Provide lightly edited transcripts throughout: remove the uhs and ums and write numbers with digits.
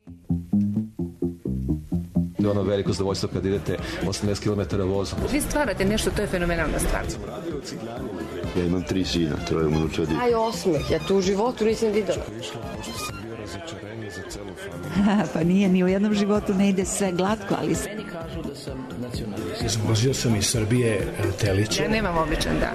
To je ono veliko zadovoljstvo kad idete 80 km vozom. Vi stvarate nešto, to je fenomenalna stvar. Ja imam 3 sina, 3 unučadi. Aj osmeh, ja tu u životu nisam videla. Pa nije, ni u jednom životu ne ide sve glatko, ali... Meni kažu da sam nacionalist. Izvozio sam iz Srbije teliće. Ja nemam običan dan.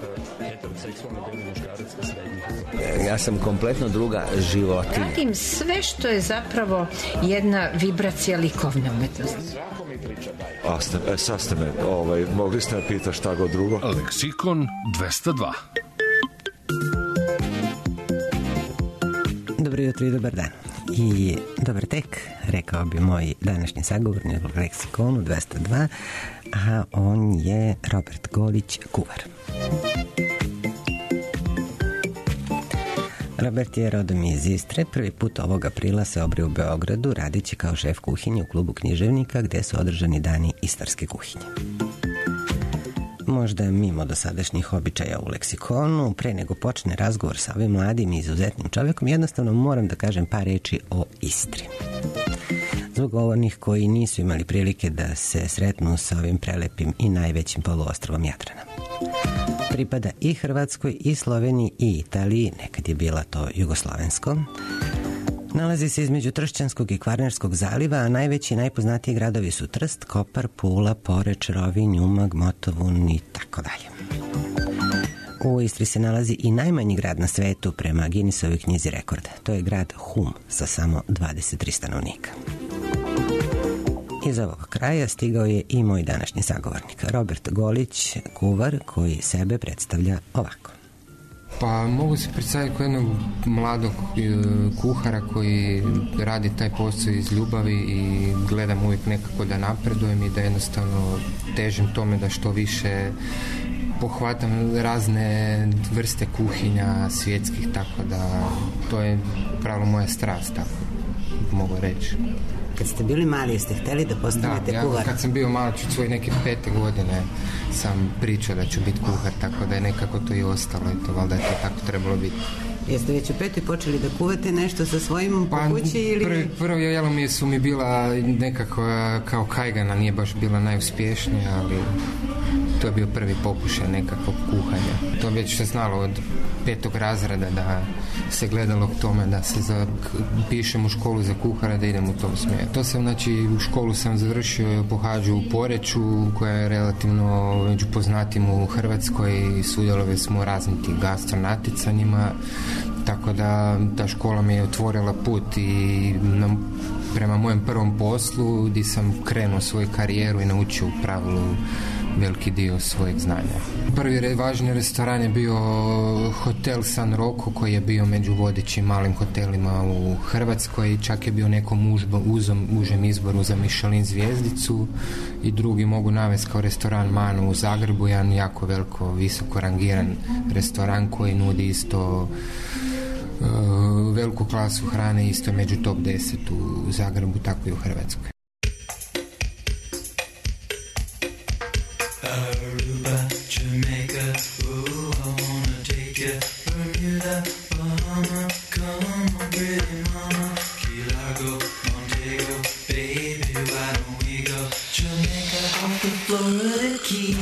Ja sam kompletno druga životinja. Radim sve što je zapravo jedna vibracija likovne umetnosti. Sad ste me, mogli ste me pitati šta god drugo. Leksikon 202. Dobro jutro i dobar dan. I dobar tek, rekao bi moj današnji sagovornik u Leksikonu 202, a on je Robert Golić, kuvar. Robert je rodom iz Istre, prvi put ovog aprila se obrio u Beogradu radeći kao šef kuhinje u klubu književnika gde su održani dani istarske kuhinje. Možda mimo dosadašnjih običaja u Leksikonu, pre nego počne razgovor sa ovim mladim i izuzetnim čovekom, jednostavno moram da kažem par reči o Istri. Zbog onih koji nisu imali prilike da se sretnu sa ovim prelepim i najvećim poluostrvom Jadrana. Pripada i Hrvatskoj, i Sloveniji, i Italiji, nekad je bila to Jugoslovensko. Nalazi se između Tršćanskog i Kvarnerskog zaliva, a najveći i najpoznatiji gradovi su Trst, Kopar, Pula, Poreč, Rovinj, Umag, Motovun i tako dalje. U Istri se nalazi i najmanji grad na svetu prema Guinnessovoj knjizi rekorda. To je grad Hum sa samo 23 stanovnika. Iz ovog kraja stigao je i moj današnji sagovornik, Robert Golić, kuvar, koji sebe predstavlja ovako. Pa mogu se predstaviti kao jednog mladog kuhara koji radi taj posao iz ljubavi i gledam uvijek nekako da napredujem i da jednostavno težim tome da što više pohvatam razne vrste kuhinja svjetskih, tako da to je pravo moja strast, tako mogu reći. Kad ste bili mali, jeste hteli da postanete kuvar? Da, kad sam bio mali, svoje neke 5. godine sam pričao da ću biti kuhar, tako da je nekako to i ostalo i to valjda je to tako trebalo biti. Jeste već u 5. počeli da kuvate nešto sa svojim po kući ili... Prvo jelo mi su mi bila nekako kao kajgana, nije baš bila najuspješnija, ali to je bio prvi pokušaj nekakvog kuhanja. To već se znalo od 5. razreda da se gledalo k tome da se pišem u školu za kuhara, da idem u tom smjeru. To sam, znači, u školu sam završio, pohađao u Poreču, koja je relativno među poznatim u Hrvatskoj i sudjelovali smo u raznim tih gastronaticanjima, tako da ta škola mi je otvorila put i prema mojem prvom poslu gdje sam krenuo svoju karijeru i naučio u pravilu veliki dio svojeg znanja. Prvi važni restoran je bio hotel San Rocco, koji je bio među vodećim malim hotelima u Hrvatskoj, čak je bio nekom užem izboru za Michelin zvjezdicu, i drugi mogu navesti kao restoran Manu u Zagrebu, jedan jako veliko, visoko rangiran restoran koji nudi isto veliku klasu hrane, isto među top 10 u Zagrebu, tako i u Hrvatskoj. Aruba, Jamaica, ooh, I wanna take you. Bermuda, Bahama, come on, pretty mama. Key Largo, Montego, baby, why don't we go? Jamaica, off the Florida Keys.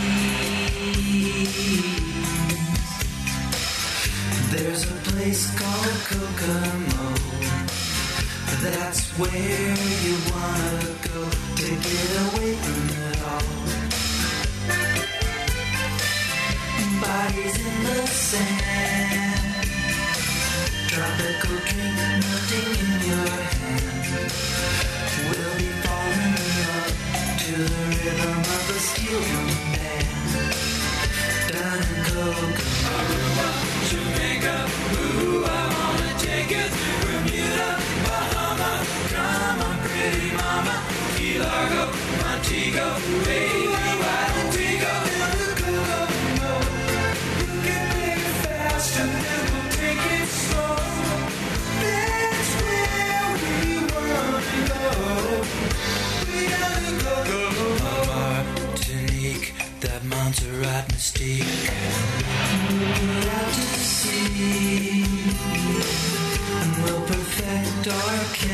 There's a place called Kokomo. That's where you wanna go to get away from it all. Bodies in the sand, tropical drink melting in your hand. We'll be falling in love to the rhythm of a steel drum band. Down in Kokomo, Aruba, Jamaica, ooh, I wanna take you to Bermuda, Bahama. Come on, pretty mama, Key Largo, Montego, baby, why don't we go to Kokomo? And then we'll take it slow. That's where we wanna go. We gotta go. Martinique,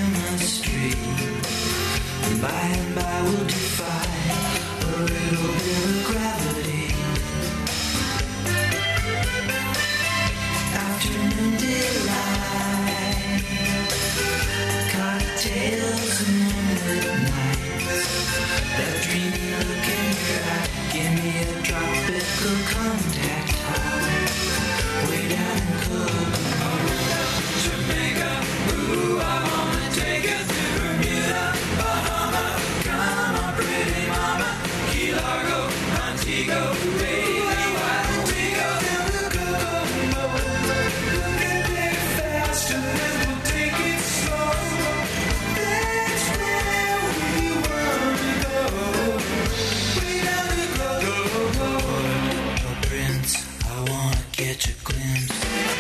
chemistry. By and by we'll defy a little bit of gravity. Afternoon delight, cocktails and moonlit nights. That dreamy look in your eye, give me a tropical contact high. Way down in Kokomo, Jamaica, ooh, I wanna take you to Bermuda, Bahama. Come on, pretty mama, Key Largo, Montego, baby, why don't we go down to Kokomo? We'll get there fast and then we'll take it slow. That's where we wanna go. Way down to Kokomo. Oh, Prince, I wanna catch a glimpse.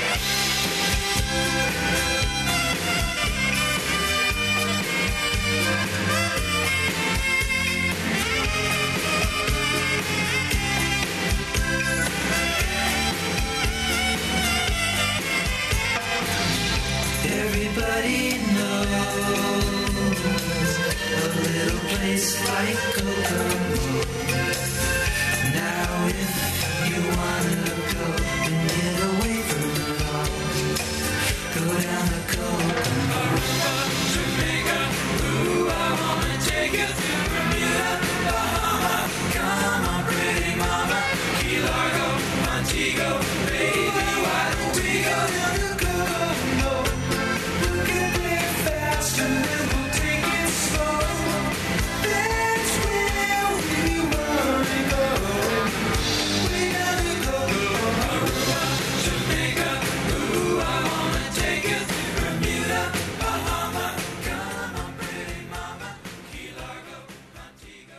Everybody knows a little place like Kokomo. Now if you wanna go and get away from it all, go down to Kokomo. Jamaica, ooh, I wanna take you to Bermuda, Bahama. Come on, pretty mama, Key Largo, Montego, baby, why don't we go down to Kokomo? We'll get there fast and then we'll take it slow. That's where we wanna go. Way down to Kokomo. Jamaica, ooh, I wanna take you to Bermuda, Bahama. Come on, pretty mama, Key Largo, Montego,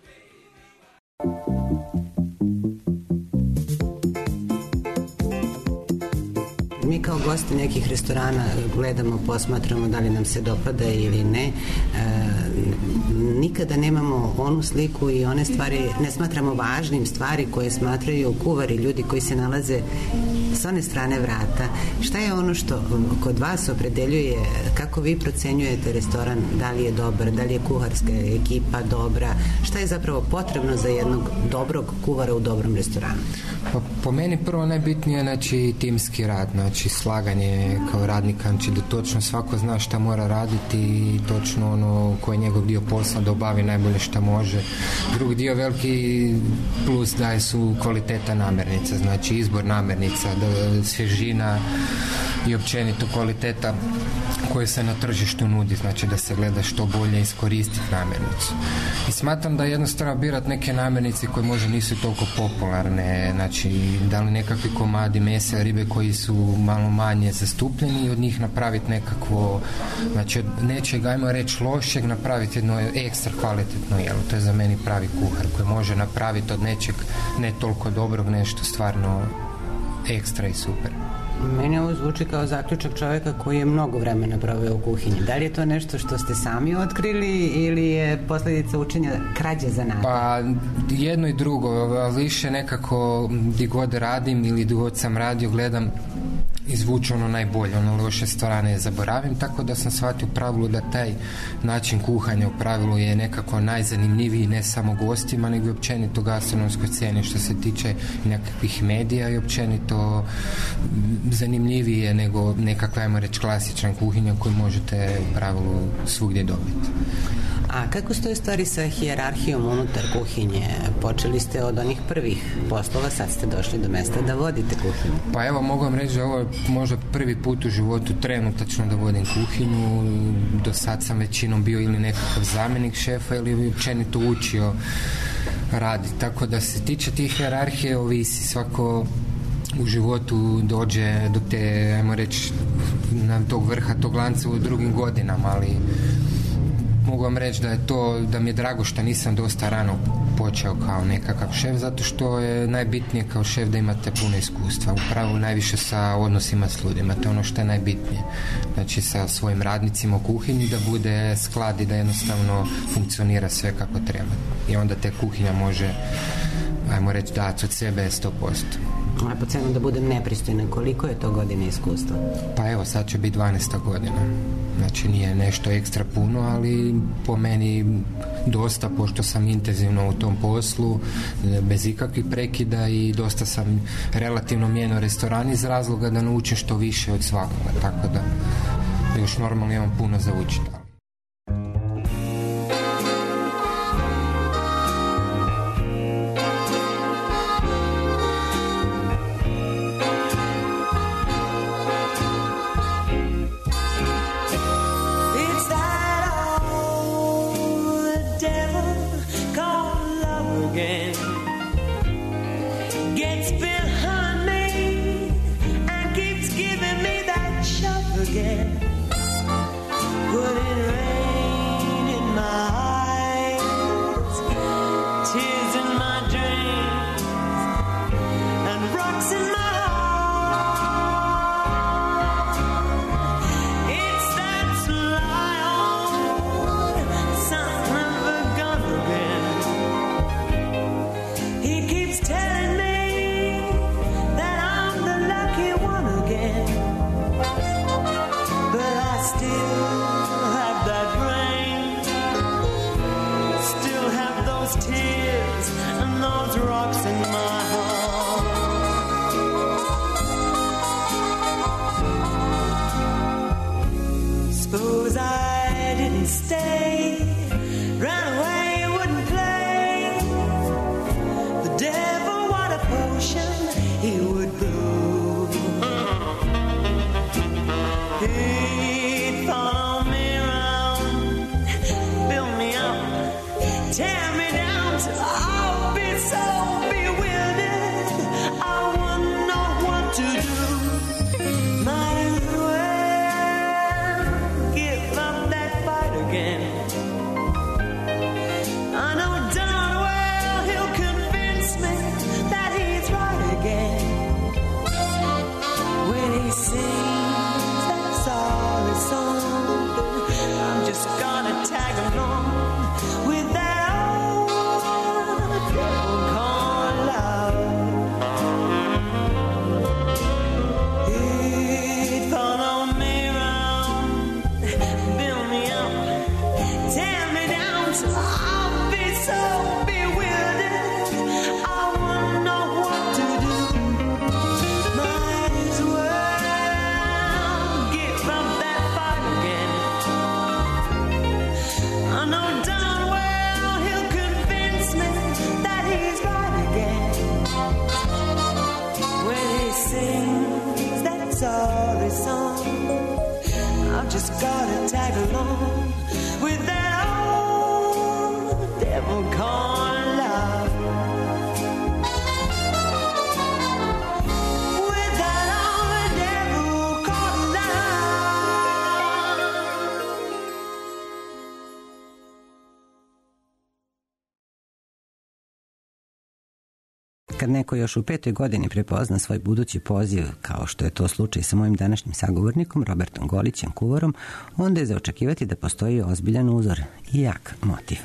Mi kao gosti nekih restorana gledamo, posmatramo da li nam se dopada ili ne. Nikada nemamo onu sliku i one stvari, ne smatramo važnim stvari koje smatraju kuvari, ljudi koji se nalaze s one strane vrata. Šta je ono što kod vas opredeljuje, kako vi procenjujete restoran, da li je dobar, da li je kuharska ekipa dobra, šta je zapravo potrebno za jednog dobrog kuvara u dobrom restoranu? Pa, po meni prvo najbitnije, znači, timski rad, znači slaganje kao radnika, znači da točno svako zna šta mora raditi i točno ono koji je njegov dio posla da obavi najbolje šta može. Drugi dio veliki plus daje su kvaliteta namirnica, znači izbor namirnica, svježina i općenito kvaliteta koje se na tržištu nudi, znači da se gleda što bolje iskoristiti namirnicu. I smatram da jednostavno birati neke namirnice koje možda nisu toliko popularne, znači da li nekakvi komadi mesa, ribe koji su malo manje zastupljeni i od njih napraviti nekakvo, znači od nečeg, ajmo reći, lošeg napraviti jedno ekstra kvalitetno jelo. To je za meni pravi kuhar koji može napraviti od nečeg ne toliko dobrog nešto stvarno ekstra i super. Meni ovo zvuči kao zaključak čovjeka koji je mnogo vremena proveo u kuhinji. Da li je to nešto što ste sami otkrili ili je posljedica učenja krađe zanata? Pa jedno i drugo, više nekako di god radim ili di god sam radio gledam izvući ono najbolje, ono loše stvarane zaboravim, tako da sam shvatio u pravilu da taj način kuhanja u pravilu je nekako najzanimljiviji ne samo gostima, nego i općenito gastronomskoj sceni što se tiče nekakvih medija i općenito zanimljivije nego nekakva, ajmo reći, klasična kuhinja koju možete u pravilu svugdje dobiti. A kako stoje stvari sa hijerarhijom unutar kuhinje? Počeli ste od onih prvih poslova, sad ste došli do mesta da vodite kuhinju. Pa evo, mogu vam reći da ovo je možda prvi put u životu trenutačno da vodim kuhinju. Do sad sam većinom bio ili nekakav zamjenik šefa ili općenito učio raditi. Tako da se tiče tih hijerarhije, ovisi, svako u životu dođe do te, ajmo reći, na tog vrha tog lanca u drugim godinama, ali mogu vam reći da je to, da mi je drago što nisam dosta rano počeo kao nekakav šef, zato što je najbitnije kao šef da imate puno iskustva, upravo najviše sa odnosima s ljudima, to je ono što je najbitnije, znači sa svojim radnicima u kuhinji da bude sklad i da jednostavno funkcionira sve kako treba i onda te kuhinja može, ajmo reći, dati od sebe 100%. A po cenu da budem nepristojna, koliko je to godine iskustva? Pa evo, sad će biti 12. godina. Znači nije nešto ekstra puno, ali po meni dosta, pošto sam intenzivno u tom poslu, bez ikakvih prekida i dosta sam relativno mijenjao restoran iz razloga da naučim što više od svakoga, tako da još normalno imam puno za učiti. Kad neko još u 5. godini prepozna svoj budući poziv, kao što je to slučaj sa mojim današnjim sagovornikom, Robertom Golićem Kuvorom, onda je za očekivati da postoji ozbiljan uzor i jak motiv.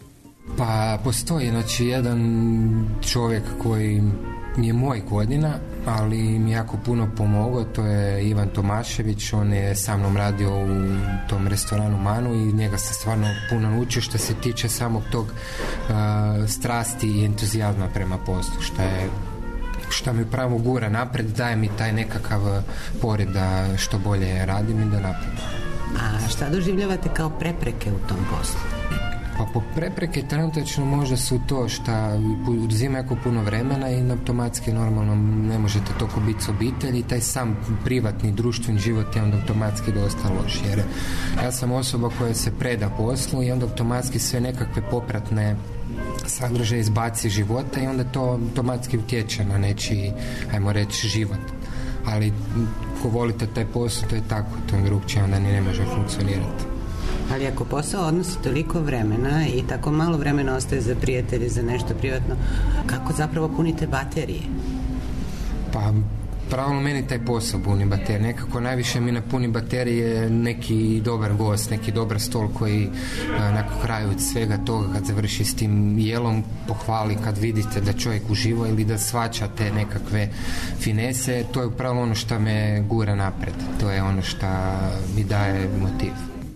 Pa postoji, znači, jedan čovjek koji mi je moj godina, ali mi jako puno pomogao, to je Ivan Tomašević. On je sa mnom radio u tom restoranu Manu i njega se stvarno puno naučio što se tiče samog tog strasti i entuzijazma prema poslu, što mi pravo gura napred, daje mi taj nekakav pored da što bolje radim i da napred. A šta doživljavate kao prepreke u tom poslu? Pa po prepreke trenutačno možda su to što uzima jako puno vremena i automatski normalno ne možete toliko biti s obitelji i taj sam privatni, društveni život je onda automatski dosta loš, jer ja sam osoba koja se preda poslu i onda automatski sve nekakve popratne sadržaje izbaci iz života i onda to automatski utječe na nečiji, ajmo reći, život. Ali ko volite taj posao, to je tako, to je drugčije, onda ni ne može funkcionirati. Ali ako posao odnosi toliko vremena i tako malo vremena ostaje za prijatelje, za nešto privatno, kako zapravo punite baterije? Pa Pravilno meni taj posao puni baterije. Nekako najviše mi napuni baterije neki dobar gost, neki dobar stol koji na kraju svega toga kad završi s tim jelom pohvali, kad vidite da čovjek uživa ili da shvaća te nekakve finese, to je upravo ono što me gura napred. To je ono što mi daje motiv.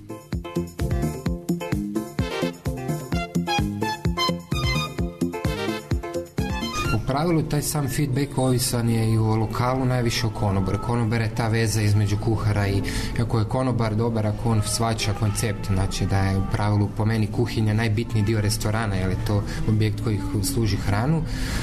U pravilu taj sam feedback ovisan je i u lokalu najviše o konobaru. Konobar je ta veza između kuhara i ako je konobar dobar, ako on shvaća koncept, znači da je u pravilu po meni kuhinja najbitniji dio restorana, jer je to objekt koji služi hranu.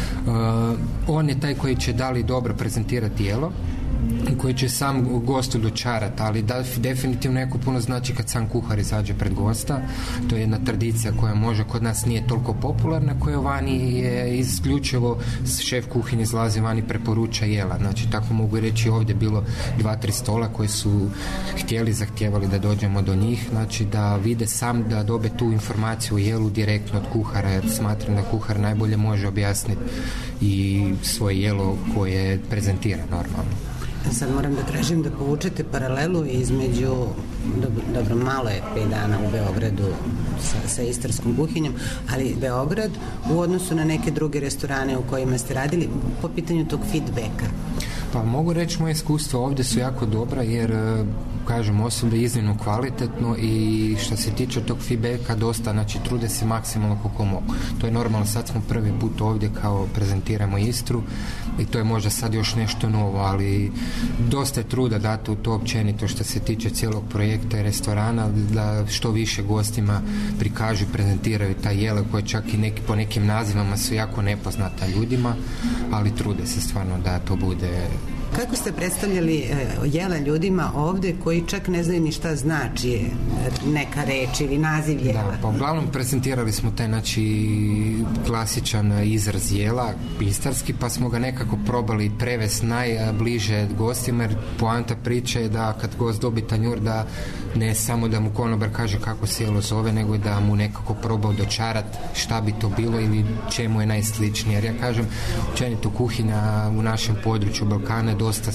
On je taj koji će da li dobro prezentirati jelo, koji će sam gostu dočarati, ali definitivno jako puno znači kad sam kuhar izađe pred gosta. To je jedna tradicija koja može kod nas nije toliko popularna, koja vani je isključivo šef kuhinje izlazi vani, preporuča jela. Znači tako mogu reći, ovdje bilo 2-3 stola koji su zahtijevali da dođemo do njih, znači da vide sam, da dobe tu informaciju o jelu direktno od kuhara, jer smatram da kuhar najbolje može objasniti i svoje jelo koje prezentira normalno. Sad moram da tražim da povučete paralelu između, dobro, malo je 5 dana u Beogradu sa istarskom kuhinjom, ali Beograd u odnosu na neke druge restorane u kojima ste radili po pitanju tog feedbacka. Pa mogu reći, moje iskustva ovdje su jako dobra, jer kažem, osim da je iznimno kvalitetno i što se tiče tog feedbacka dosta, znači trude se maksimalno koliko mogu. To je normalno, sad smo prvi put ovdje kao prezentiramo Istru i to je možda sad još nešto novo, ali dosta je truda dati u to općenito što se tiče cijelog projekta i restorana, da što više gostima prikažu i prezentiraju ta jela koje čak i po nekim nazivama su jako nepoznata ljudima, ali trude se stvarno da to bude. Kako ste predstavljali jela ljudima ovdje koji čak ne znaju ni šta znači neka reč ili naziv jela? Da, pa uglavnom prezentirali smo taj, znači, klasičan izraz jela, istarski, pa smo ga nekako probali prevesti najbliže gostima, jer poanta priče je da kad gost dobi tanjur, da ne samo da mu konobar kaže kako se jelo zove, nego da mu nekako probao dočarati šta bi to bilo ili čemu je najsličnije. Jer ja kažem, općenito kuhinja u našem području Balkana dosta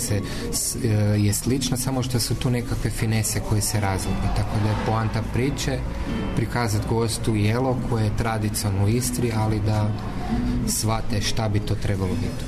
je slična, samo što su tu nekakve finese koje se razlikuju. Tako da je poanta priče prikazati gostu jelo koje je tradicionalno u Istri, ali da shvate šta bi to trebalo biti.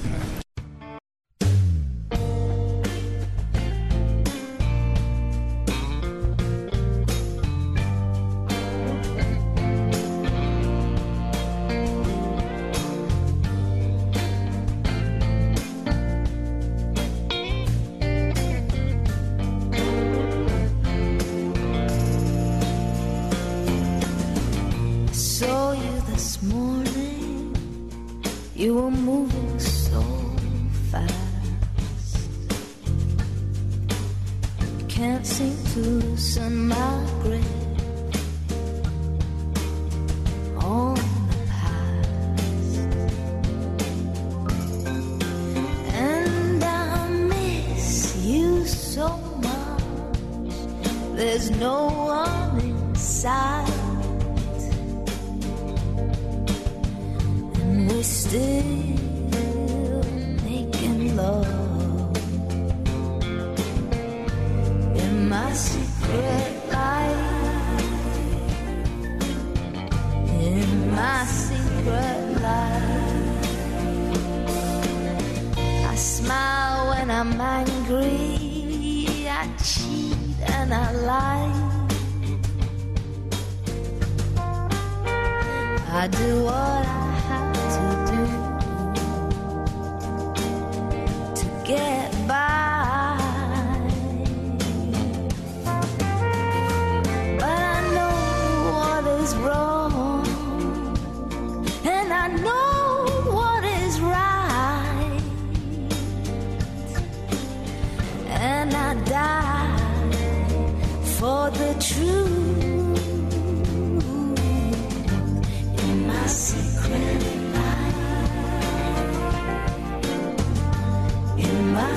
In my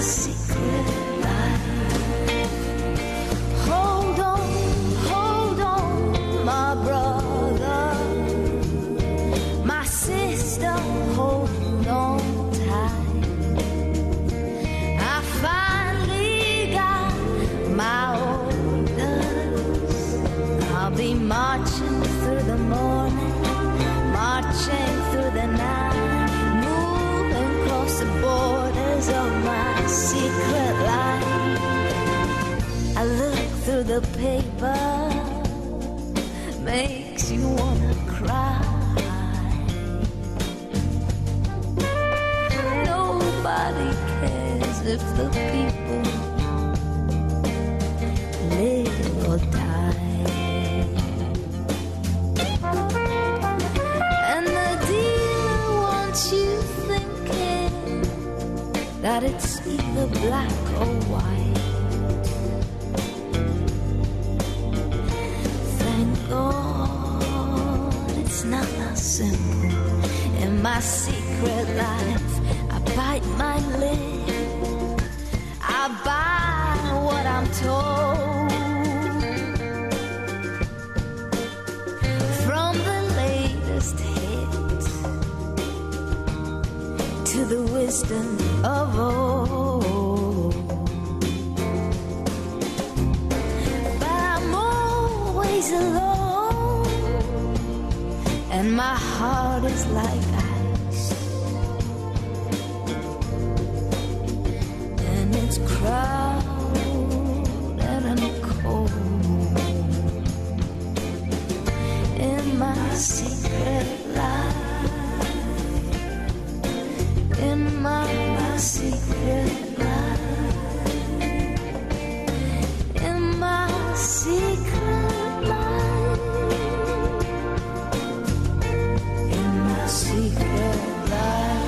me marching through the morning, marching through the night, moving across the borders of my secret life. I look through the paper, makes you wanna cry. Nobody cares if the people live or die. And the dealer wants you thinking that it's either black or white. Thank God it's not that simple. In my secret life, I bite my lip, I buy what I'm told. From the latest hit to the wisdom of old. But I'm always alone, and my heart is like ice, and it's crowded and cold. In my secret life, in my secret life, in my secret life, in my secret life.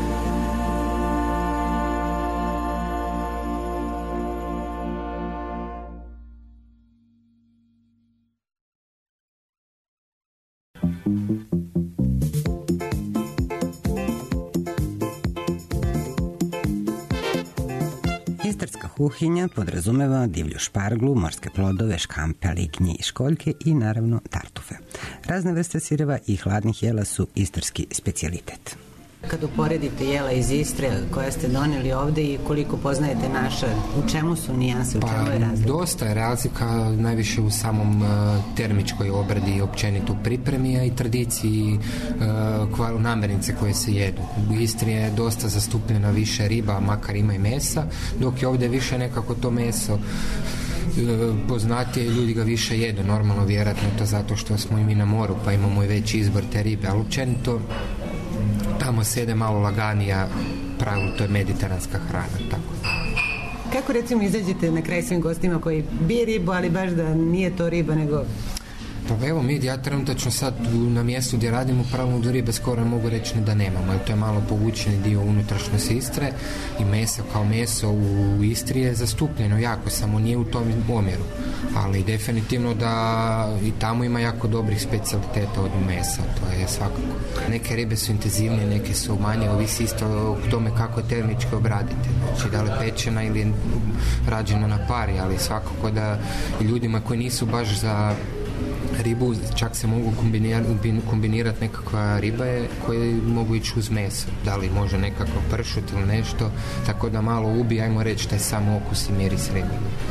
Istarska kuhinja podrazumeva divlju šparglu, morske plodove, škampe, lignje i školjke i naravno tartufe. Razne vrste sireva i hladnih jela su istarski specijalitet. Kad uporedite jela iz Istre koja ste donijeli ovde i koliko poznajete naša, u čemu su nijanse, u čemu je razlika? Dosta je razlika, najviše u samom termičkoj obradi i općenito pripremi, a i tradiciji namirnice koje se jedu. U Istri je dosta zastupljena više riba, makar ima i mesa, dok je ovdje više nekako to meso poznatije, ljudi ga više jedu, normalno vjerojatno to zato što smo i mi na moru pa imamo i veći izbor te ribe, ali općenito tamo se jede malo laganija, pravilu to je mediteranska hrana, tako. Kako recimo izađete na kraj svim gostima koji bije ribu, ali baš da nije to riba, nego... Pa evo ja trenutačno sad na mjestu gdje radimo pravilno do ribe skoro mogu reći da nemamo, jer to je malo povučeni dio unutrašnjosti Istre i meso kao meso u Istri je zastupljeno jako, samo nije u tom omjeru, ali definitivno da i tamo ima jako dobrih specijaliteta od mesa, to je svakako. Neke ribe su intenzivnije, neke su manje, ovisi isto o tome kako je termički obradite, znači da li pečena ili je rađena na pari, ali svakako da ljudima koji nisu baš za ribu, čak se mogu kombinirati nekakva riba koje mogu ići uz meso, da li može nekakav pršut ili nešto, tako da malo ubi, ajmo reći, taj sam okus i miris ribe.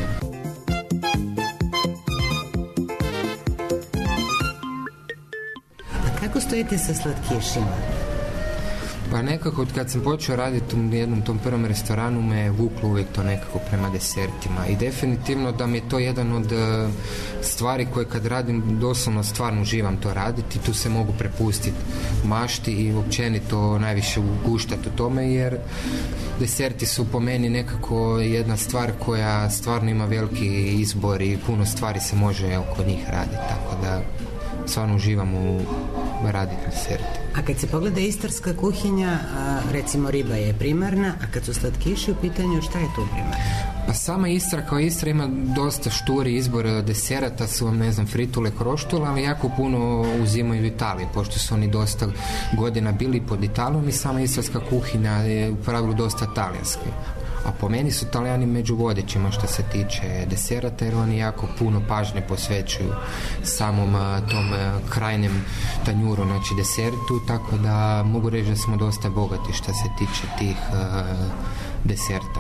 A kako stojite sa slatkišima? Pa nekako kad sam počeo raditi u jednom tom prvom restoranu me vuklo uvijek to nekako prema desertima i definitivno da mi je to jedan od stvari koje kad radim doslovno stvarno uživam to raditi, tu se mogu prepustiti mašti i općenito najviše uguštati u tome, jer deserti su po meni nekako jedna stvar koja stvarno ima veliki izbor i puno stvari se može oko njih raditi, tako da stvarno uživam u raditi deserte. A kad se pogleda istarska kuhinja, recimo riba je primarna, a kad su slatkiši u pitanju, šta je tu primarno? Pa sama Istra kao Istra ima dosta šturi izbor deserata, su vam, ne znam, fritule, kroštule, ali jako puno uzimaju u Italiji, pošto su oni dosta godina bili pod Italijom i sama istarska kuhinja je u pravilu dosta talijanska. A po meni su Talijani među vodećima što se tiče deserata, jer oni jako puno pažnje posvećuju samom tom krajnjem tanjuru, znači desertu, tako da mogu reći da smo dosta bogati što se tiče tih deserta.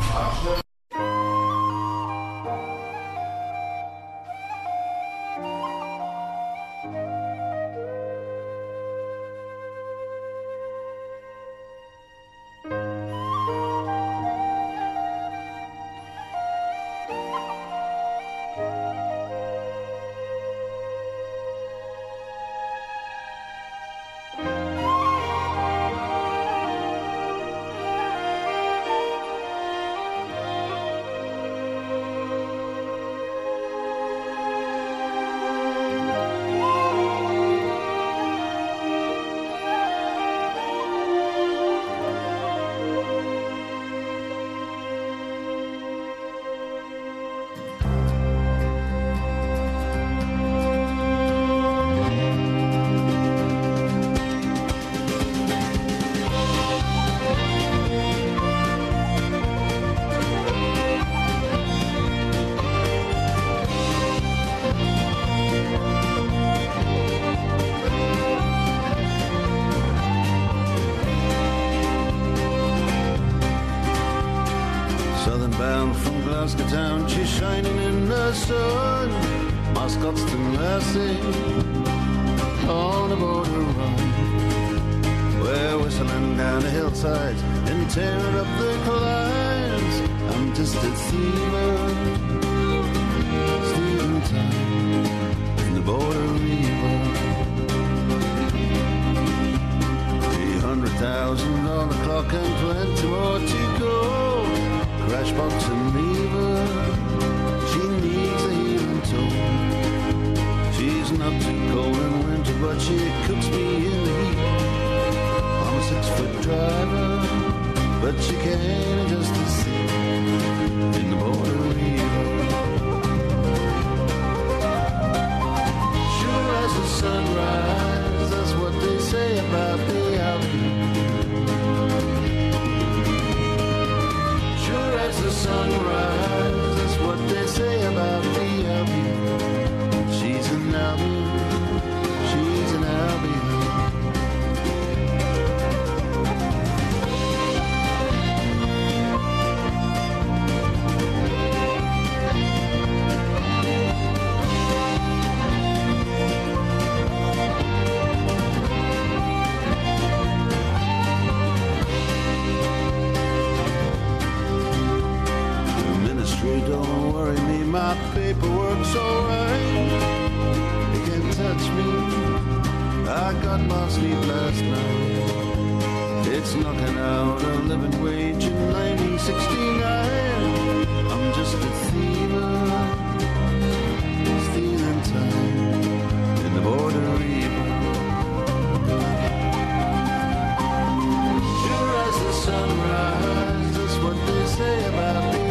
the sun, mascots to mercy on the border run. We're whistling down the hillsides and tearing up the climbs. I'm just a thiever, stealing time in the border river. $300,000 on the clock and 20 more to go. Crashbox and lever, she needs a healing tool. She's not too cold in winter, but she cooks me in the heat. I'm a 6-foot driver, but she can't just a seat in the border river. Sure as the sunrise, that's what they say about the outlook. Sure as the sunrise, that's what they say about the Albion. She's an Albion, she's an Albion. Don't worry me, my paperwork's alright. They can't touch me, I got my sleep last night. It's knocking out a living wage in 1969. I'm just a thiever, stealing time in the border river. Sure as the sunrise, that's what they say about me.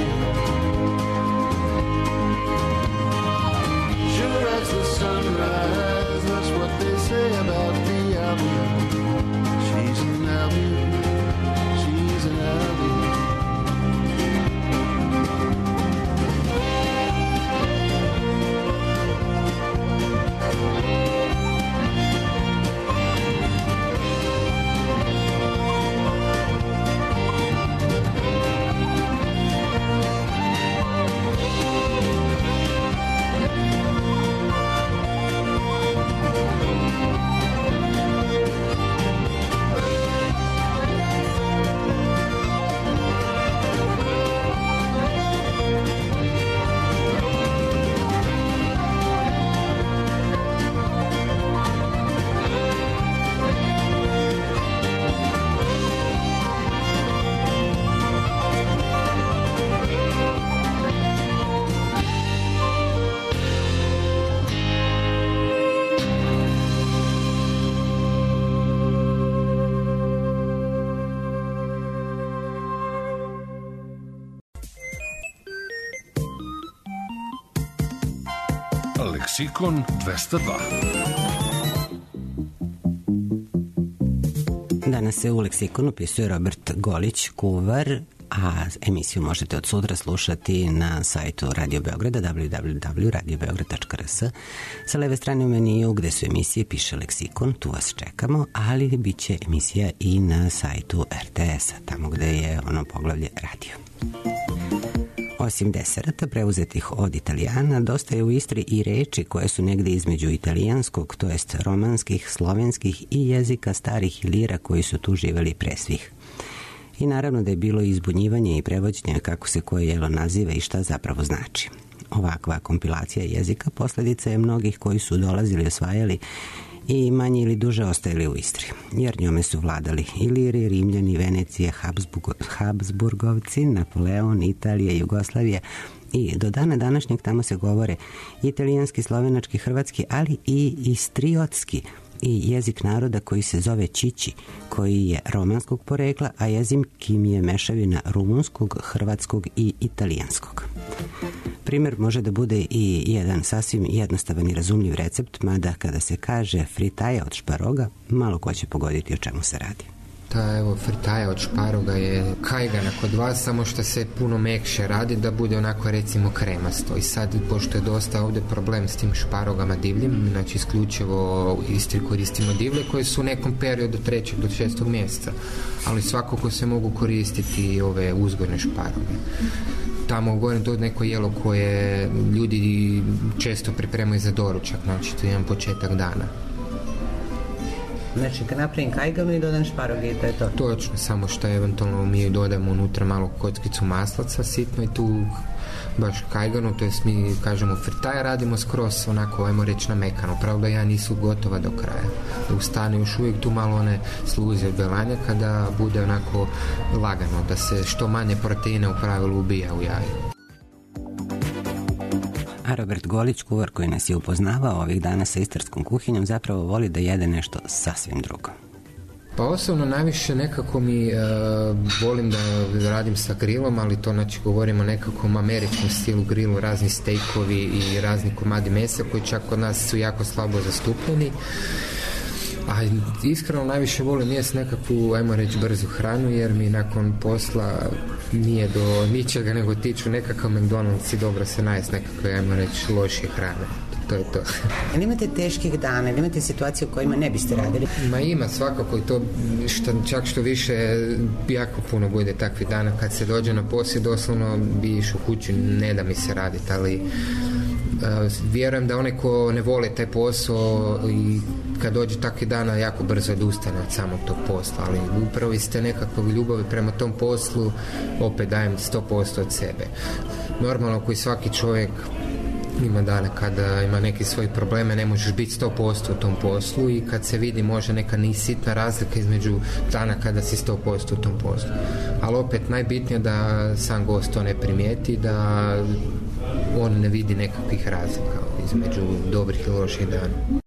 The sunrise, that's what they say about the Albion. She's an Albion, she's an Albion. Leksikon 202. Danas se u Leksikonu upisuje Robert Golić, kuvar, a emisiju možete od sutra slušati na sajtu Radio Beograda www.radiobeograd.rs. Sa leve strane u meniju gde su emisije piše Leksikon, tu vas čekamo, ali bit će emisija i na sajtu RTS-a, tamo gde je ono poglavlje radio. Osim deserata preuzetih od Italijana, dosta je u Istri i reči koje su negde između italijanskog, to jest romanskih, slovenskih i jezika starih Ilira koji su tu živeli pre svih. I naravno da je bilo izbunjivanje i prevođenje kako se koje jelo naziva i šta zapravo znači. Ovakva kompilacija jezika posljedica je mnogih koji su dolazili, osvajali i manje ili duže ostajali u Istri, jer njome su vladali Iliri, Rimljani, Venecija, Habsburgovci, Napoleon, Italija, Jugoslavija i do dana današnjeg tamo se govore italijanski, slovenački, hrvatski, ali i istriotski i jezik naroda koji se zove Čići, koji je romanskog porekla, a jezik kim je mešavina rumunskog, hrvatskog i italijanskog. Primjer može da bude i jedan sasvim jednostavan i razumljiv recept, mada kada se kaže fritaja od šparoga, malo ko će pogoditi o čemu se radi. Ta fritaja od šparoga je kajgana kod vas, samo što se puno mekše radi da bude onako recimo kremasto. I sad, pošto je dosta ovdje problem s tim šparogama divljim, znači isključivo u Istri koristimo divlje koje su u nekom periodu 3. do 6. mjeseca, ali svakako se mogu koristiti i ove uzgojne šparoge. tamo govorim to neko jelo koje ljudi često pripremaju za doručak, znači to je jedan početak dana. Znači kad napravim kajganu i dodam šparoge i to je to? Točno, samo što eventualno mi dodajemo unutra malo kockicu maslaca sitno i tu baš kajganu, to jest mi kažemo fritaja, radimo skroz onako, ajmo reći na mekano, pravda ja nisu gotova do kraja. Ustane još uvijek tu malo one sluze od belanja kada bude onako lagano, da se što manje proteina u pravilu ubija u jaju. A Robert Golić, kuvar koji nas je upoznavao ovih dana sa istarskom kuhinjom, zapravo voli da jede nešto sasvim drugo. Pa osobno najviše nekako mi volim da radim sa grilom, ali to znači govorimo o nekakvom američkom stilu grilu, razni stejkovi i razni komadi mesa koji čak kod nas su jako slabo zastupljeni. A iskreno najviše volim jesti nekakvu, ajmo reći, brzu hranu, jer mi nakon posla nije do ničega nego tiču nekakav McDonald's i dobro se najest nekakve, ajmo reći, lošije hrane. To je to. Ali imate teških dana, ili imate situacije u kojima ne biste radili? Ma ima svakako i to čak što više jako puno bude takvih dana kad se dođe na posao, doslovno bi išao kuću, ne da mi se raditi, ali vjerujem da onaj ko ne voli taj posao i kad dođe takvih dana jako brzo odustane od samog tog posla, ali upravo iz te nekakve ljubavi prema tom poslu opet dajem 100% od sebe. Normalno koji svaki čovjek ima dana kada ima neke svoje probleme, ne možeš biti 100% u tom poslu i kad se vidi može neka sitna razlika između dana kada si 100% u tom poslu. Ali opet najbitnije da sam gost to ne primijeti, da on ne vidi nekakvih razlika između dobrih i loših dana.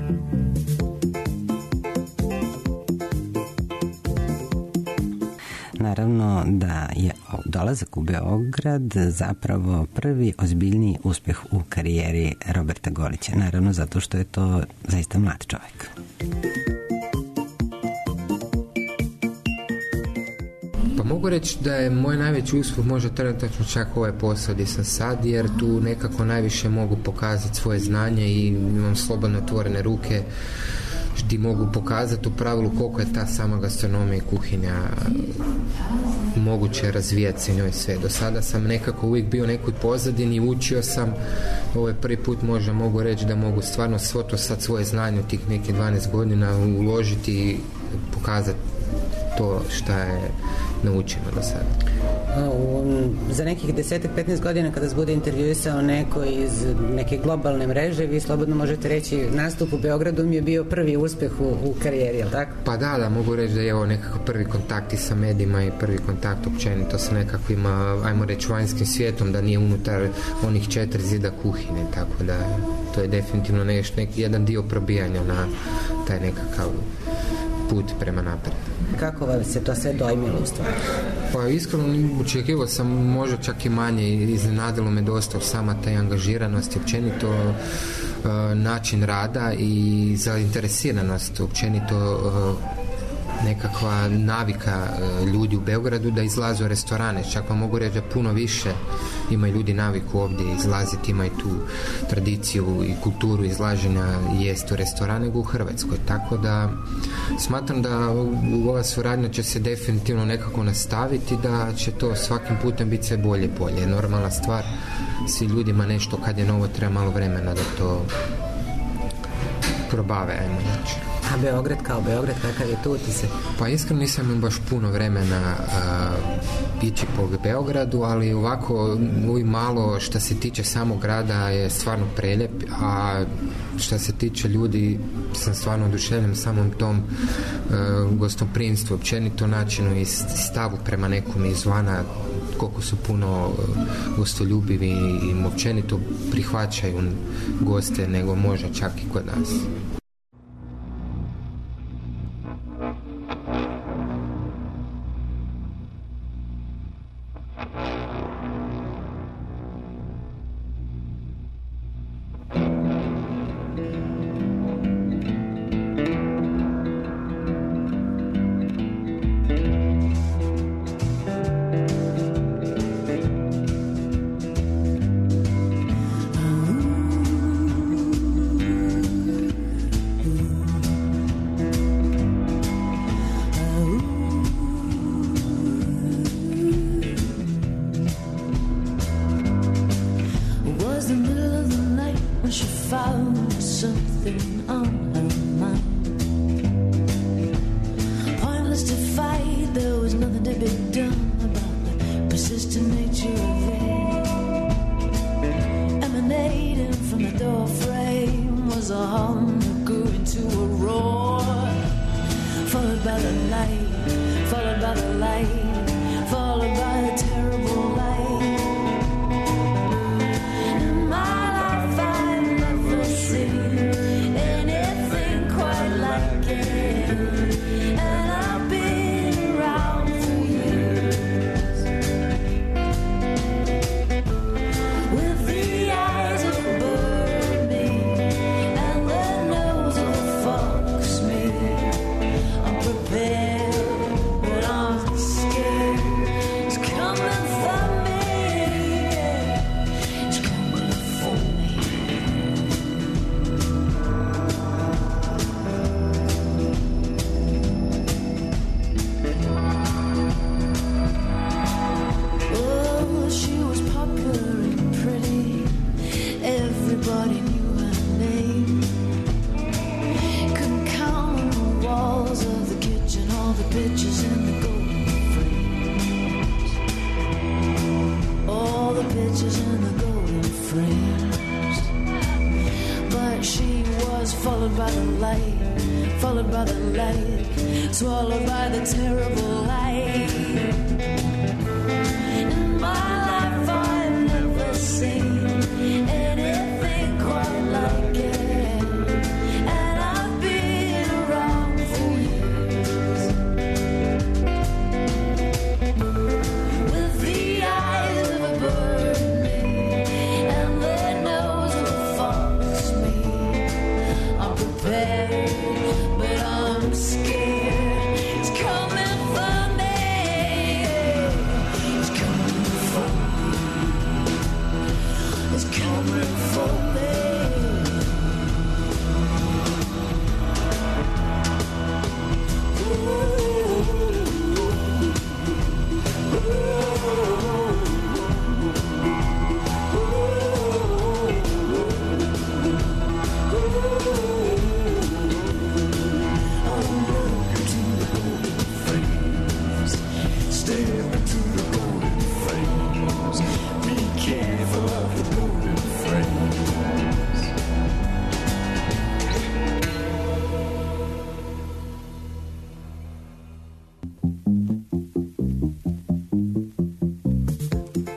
Naravno da je dolazak u Beograd zapravo prvi ozbiljniji uspeh u karijeri Roberta Golića. Naravno zato što je to zaista mlad čovjek. Pa mogu reći da je moj najveći uspjeh možda trenutačno čak ovaj posao gdje sam sad, jer tu nekako najviše mogu pokazati svoje znanje i imam slobodno otvorene ruke gdje mogu pokazati u pravilu koliko je ta sama gastronomija i kuhinja moguće razvijati se njoj sve. Do sada sam nekako uvijek bio nekoj pozadini, učio sam, ovo je prvi put možda mogu reći da mogu stvarno svo to sad svoje znanje u tih nekih 12 godina uložiti i pokazati to šta je naučeno do sada. Za nekih 10-15 godina kada se bude intervjuisao neko iz neke globalne mreže, vi slobodno možete reći nastup u Beogradu mi je bio prvi uspjeh u karijeri, jel tako? Pa da, mogu reći da je ovo nekako prvi kontakt i sa medijima i prvi kontakt općenito sa nekakvima, ajmo reći, vanjskim svijetom, da nije unutar onih 4 zida kuhinje, tako da to je definitivno jedan dio probijanja na taj nekakav put prema naprijed. Kako vam se to sve dojmilo u stvari? Pa iskreno očekivao sam možda čak i manje, iznenadilo me dosta sama taj angažiranost i općenito način rada i zainteresiranost općenito nekakva navika ljudi u Beogradu da izlaze u restorane. Čak vam mogu reći da puno više imaju ljudi naviku ovdje izlaziti, imaju tu tradiciju i kulturu izlaženja jest u restorane nego u Hrvatskoj. Tako da smatram da ova suradnja će se definitivno nekako nastaviti, da će to svakim putem biti sve bolje i bolje. Normalna stvar, svi ljudima nešto kad je novo treba malo vremena da to probave, ajmo reći. A Beograd kao Beograd, kakav je tu utisak? Pa iskreno nisam imao baš puno vremena ići po Beogradu, ali ovako malo što se tiče samog grada je stvarno prelijep, a što se tiče ljudi sam stvarno oduševljen samom tom gostoprimstvu, općenito načinu i stavu prema nekom izvana, koliko su puno gostoljubivi i općenito prihvaćaju goste nego možda čak i kod nas. Swallowed by the terrible light. In my life I've never seen anything quite like it, and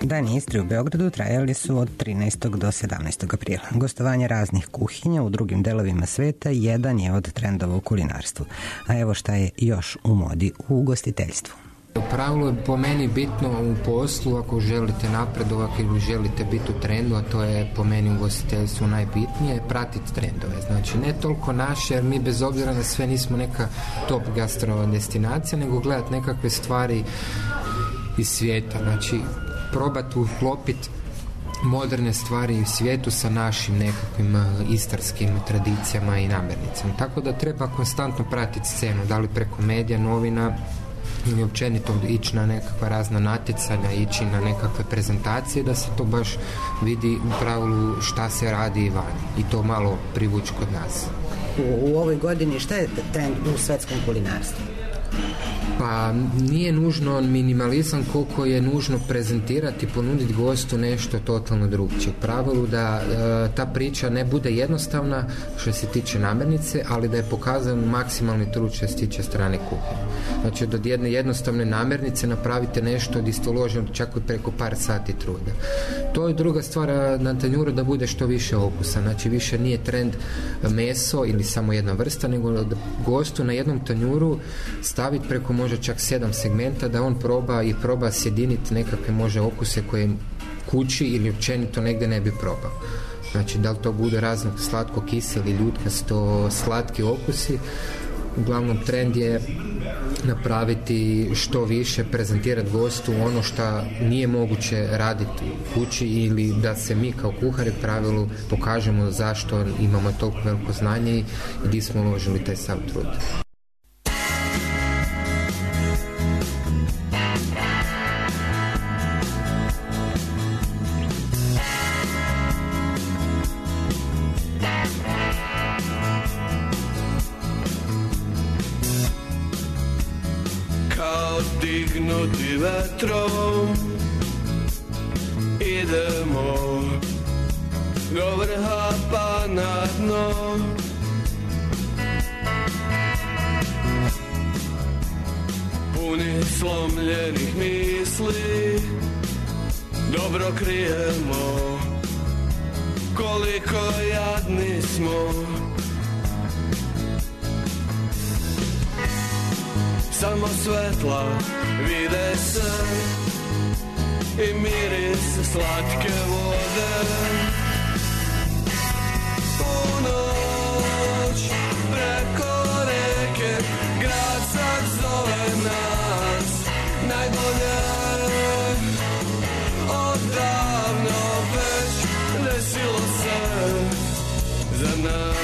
Dani Istre u Beogradu trajali su od 13. do 17. aprila. Gostovanje raznih kuhinja u drugim delovima sveta jedan je od trendova u kulinarstvu. A evo šta je još u modi u ugostiteljstvu. U pravilu je po meni bitno u poslu, ako želite napredovati ili želite biti u trendu, a to je po meni u ugostiteljstvu najbitnije, pratiti trendove. Znači ne toliko naše, jer mi bez obzira na sve nismo neka top gastro destinacija, nego gledati nekakve stvari iz svijeta. Znači probati uklopiti moderne stvari u svijetu sa našim nekakvim istarskim tradicijama i namirnicama. Tako da treba konstantno pratiti scenu, da li preko medija, novina, ili općenito ići na nekakva razna natjecanja, ići na nekakve prezentacije, da se to baš vidi u pravilu šta se radi vani i to malo privući kod nas. U ovoj godini šta je trend u svetskom kulinarstvu? Pa nije nužno minimalizam koliko je nužno prezentirati, ponuditi gostu nešto totalno drugčije. U pravilu da ta priča ne bude jednostavna što se tiče namirnice, ali da je pokazan maksimalni trud što se tiče strane kuhinje. Znači od jedne jednostavne namirnice napravite nešto gdje ste uložili čak i preko par sati truda. To je druga stvar na tanjuru, da bude što više okusa. Znači više nije trend meso ili samo jedna vrsta, nego da gostu na jednom tanjuru staviti preko možda čak 7 segmenta, da on proba sjediniti nekakve može okuse koje kući ili općenito negdje ne bi probao. Znači da li to bude raznog slatko kiseli, ljutkasto, slatki okusi. Uglavnom trend je napraviti što više, prezentirati gostu ono što nije moguće raditi u kući, ili da se mi kao kuhari u pravilu pokažemo zašto imamo toliko veliko znanje i gdje smo uložili taj sav trud. Dignuti vetrom idemo do vrha pa na dno, puni slomljenih misli, dobro krijemo koliko jadni smo. Samo svetla vide se i miris slatke vode. U noć preko reke grad sad zove nas. Najbolje odavno već desilo se za nas.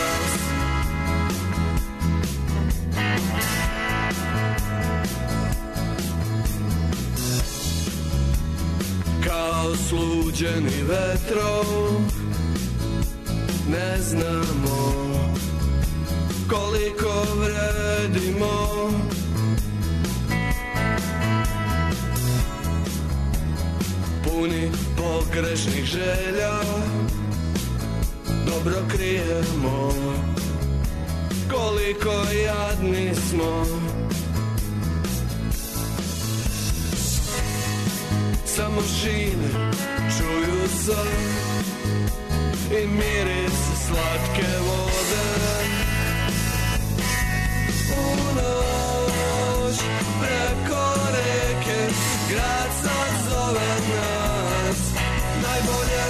Kao sluđeni vetrom ne znamo koliko vredimo. Puni pogrešnih želja, dobro krijemo koliko jadni smo. Samo šine čuju se i miris slatke vode. U noć preko reke grad sad zove nas. Najbolje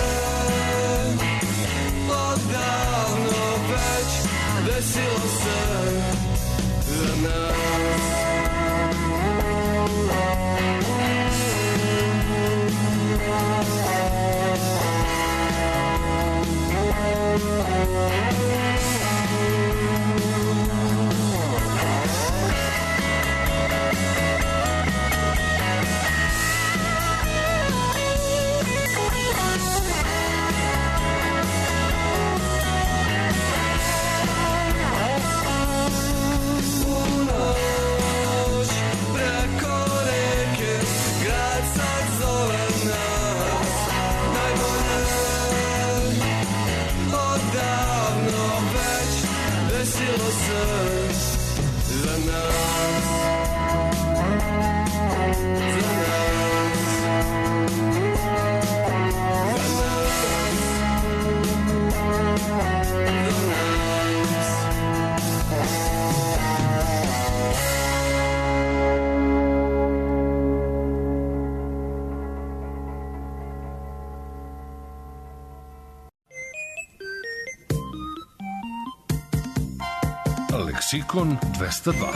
odavno već desilo se za nas. Leksikon 202.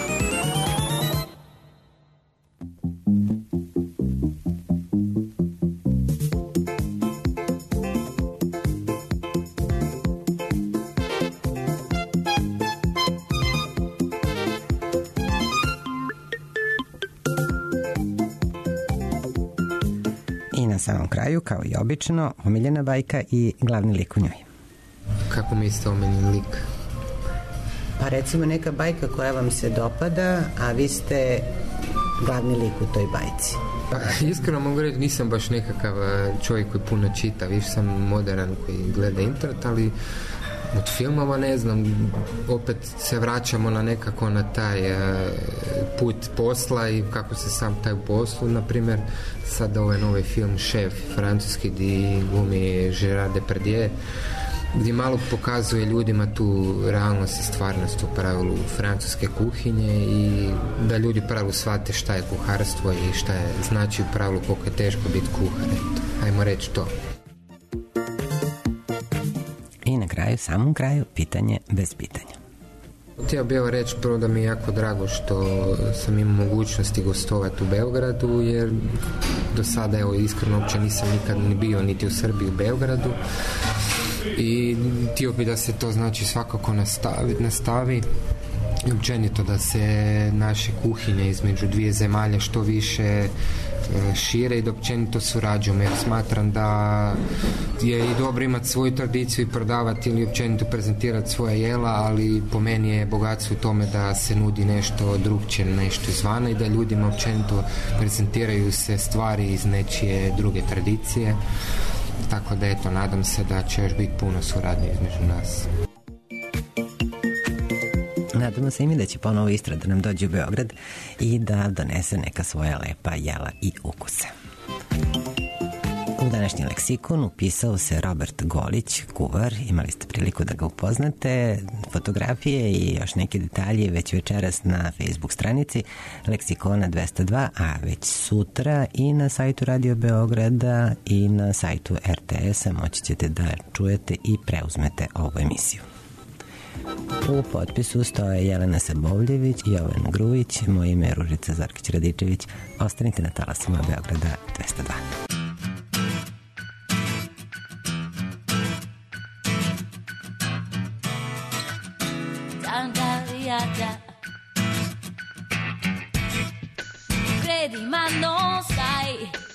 I na samom kraju, kao i obično, omiljena bajka i glavni lik u njoj. Kako mislite omiljen lik? Pa recimo neka bajka koja vam se dopada, a vi ste glavni lik u toj bajci. Pa, iskreno mogu reći, nisam baš nekakav čovjek koji puno čita, više sam modern koji gleda internet, ali od filmova ne znam, opet se vraćamo na nekako na taj put posla i kako se sam taj u poslu, na primjer sada ovaj novi film Šef francuski gdje glumi Gérard Depardieu, gdje malo pokazuje ljudima tu realnost i stvarnost u pravilu francuske kuhinje i da ljudi u pravilu shvate šta je kuharstvo i šta je znači u pravilu koliko je teško biti kuhar. Eto, ajmo reći to. I na kraju, samom kraju, pitanje bez pitanja. Htio bih reći prvo da mi je jako drago što sam imao mogućnosti gostovati u Beogradu, jer do sada, evo, iskreno uopće nisam nikad ni bio niti u Srbiji, u Beogradu. I htio bi da se to znači svakako nastavi i općenito da se naše kuhinje između dvije zemalja što više šire i da općenito surađujemo, jer smatram da je i dobro imati svoju tradiciju i prodavati ili općenito prezentirati svoja jela, ali po meni je bogatstvo u tome da se nudi nešto drugčije, nešto izvana i da ljudima općenito prezentiraju se stvari iz nečije druge tradicije. Tako da eto, nadam se da će još biti puno suradnje između nas. Nadamo se i mi da će ponovo Istra da nam dođe u Beograd i da donese neka svoja lepa jela i ukuse. U današnji leksikon upisao se Robert Golić, kuvar, imali ste priliku da ga upoznate, fotografije i još neki detalji već večeras na Facebook stranici Leksikona 202, a već sutra i na sajtu Radio Beograda i na sajtu RTS-a moći ćete da čujete i preuzmete ovu emisiju. U potpisu stoje Jelena Sabovljević, Jovan Grujić, moje ime je Ružica Zarkić-Radičević. Ostanite na talasima Beograda 202. Credi ma non sai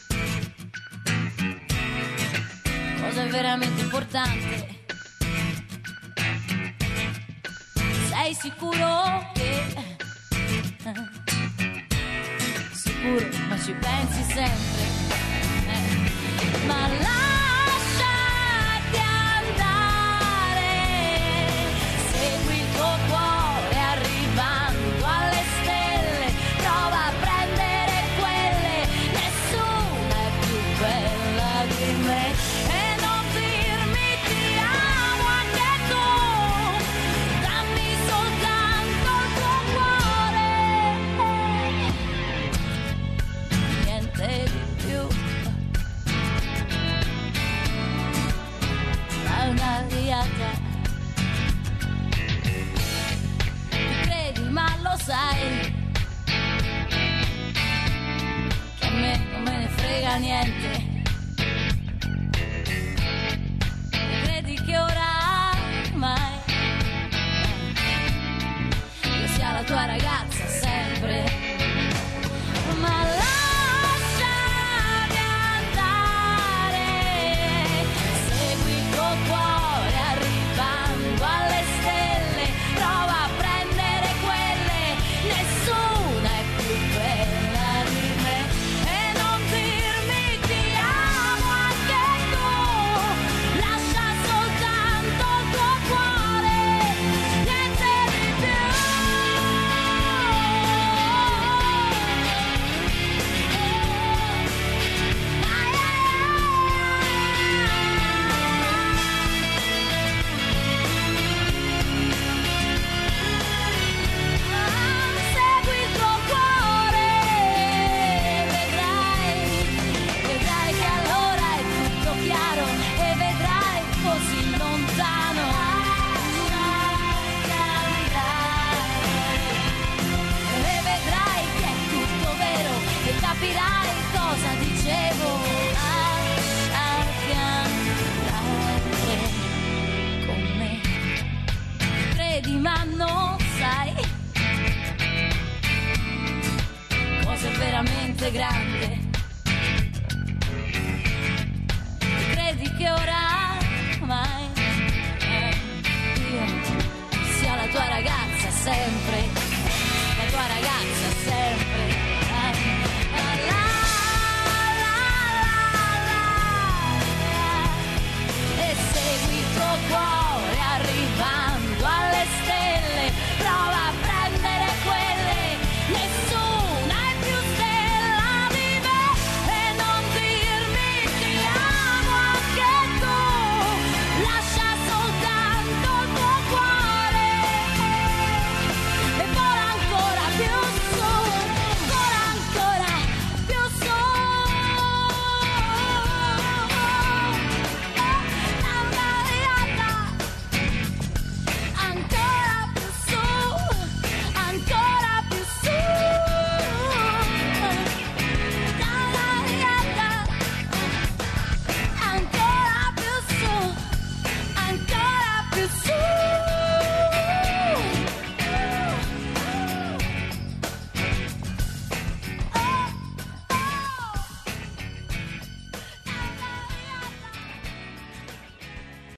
cosa è veramente importante. Sei sicuro che sicuro, ma ci pensi sempre, ma lasciati andare, segui il tuo cuore arrivando alle stelle, prova a prendere quelle, nessuna è più bella di me. E non dirmi ti amo anche tu, dammi soltanto il tuo cuore, niente di più. Una riata, credi ma lo sai che a me non me ne frega niente. Credi che oramai io sia la tua ragazza sempre, ma lasciami andare, segui il tuo cuore arrivando alle stelle, prova a prendere quelle, nessuna è più bella di me. E non dirmi ti amo anche tu, lascia soltanto il tuo cuore, niente di più. dicevo lasciarti andare con me. Credi ma non sai cosa è veramente grande. Credi che oramai io sia la tua ragazza sempre.